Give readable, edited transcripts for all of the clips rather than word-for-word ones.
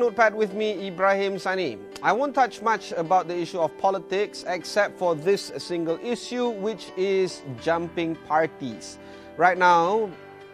notepad with me, Ibrahim Sani. I won't touch much about the issue of politics except for this single issue, which is jumping parties. Right now,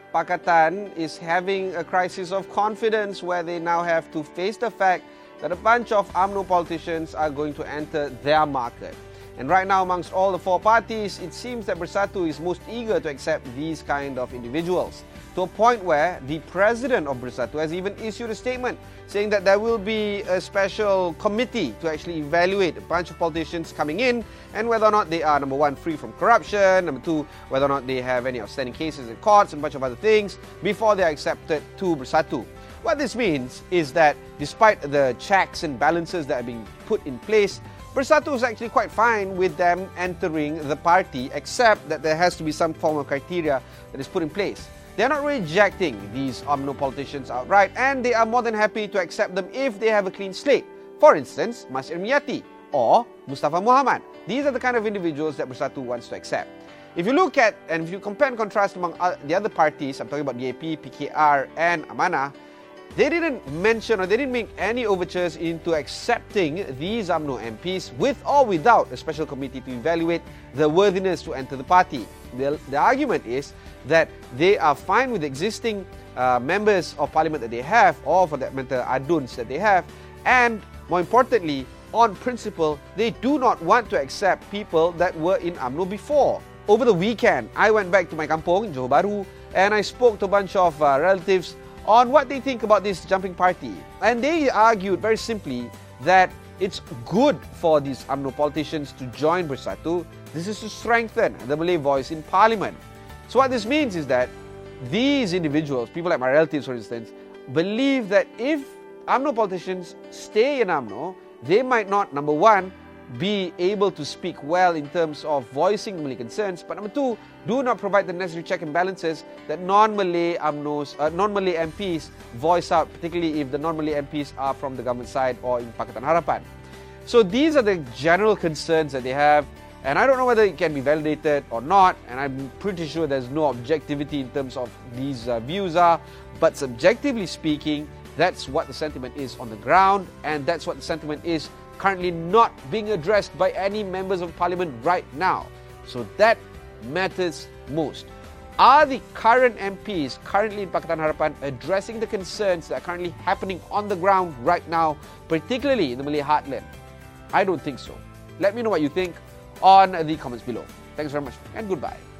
Pakatan is having a crisis of confidence where they now have to face the fact that a bunch of UMNO politicians are going to enter their market. And right now, amongst all the four parties, it seems that Bersatu is most eager to accept these kind of individuals, to a point where the president of Bersatu has even issued a statement saying that there will be a special committee to actually evaluate a bunch of politicians coming in and whether or not they are, number one, free from corruption, number two, whether or not they have any outstanding cases in courts and a bunch of other things before they are accepted to Bersatu. What this means is that despite the checks and balances that are being put in place, Bersatu is actually quite fine with them entering the party, except that there has to be some form of criteria that is put in place. They are not rejecting these UMNO politicians outright, and they are more than happy to accept them if they have a clean slate. For instance, Mas Irmiyati or Mustafa Muhammad. These are the kind of individuals that Bersatu wants to accept. If you look at, and if you compare and contrast among the other parties, I'm talking about DAP, PKR and Amanah, they didn't mention or they didn't make any overtures into accepting these UMNO MPs with or without a special committee to evaluate the worthiness to enter the party. The argument is that they are fine with the existing members of parliament that they have, or for that matter, aduns that they have, and more importantly, on principle, they do not want to accept people that were in UMNO before. Over the weekend, I went back to my kampong in Johor Bahru and I spoke to a bunch of relatives on what they think about this jumping party. And they argued very simply that it's good for these UMNO politicians to join Bersatu. This is to strengthen the Malay voice in Parliament. So what this means is that these individuals, people like my relatives for instance, believe that if UMNO politicians stay in UMNO, they might not, number one, be able to speak well in terms of voicing Malay concerns, but number two, do not provide the necessary check and balances that non-Malay non-Malay MPs voice out, particularly if the non-Malay MPs are from the government side or in Pakatan Harapan. So these are the general concerns that they have, and I don't know whether it can be validated or not, and I'm pretty sure there's no objectivity in terms of these views are, but subjectively speaking, that's what the sentiment is on the ground, and that's what the sentiment is currently not being addressed by any members of parliament right now. So that matters most. Are the current MPs currently in Pakatan Harapan addressing the concerns that are currently happening on the ground right now, particularly in the Malay heartland? I don't think so. Let me know what you think on the comments below. Thanks very much and goodbye.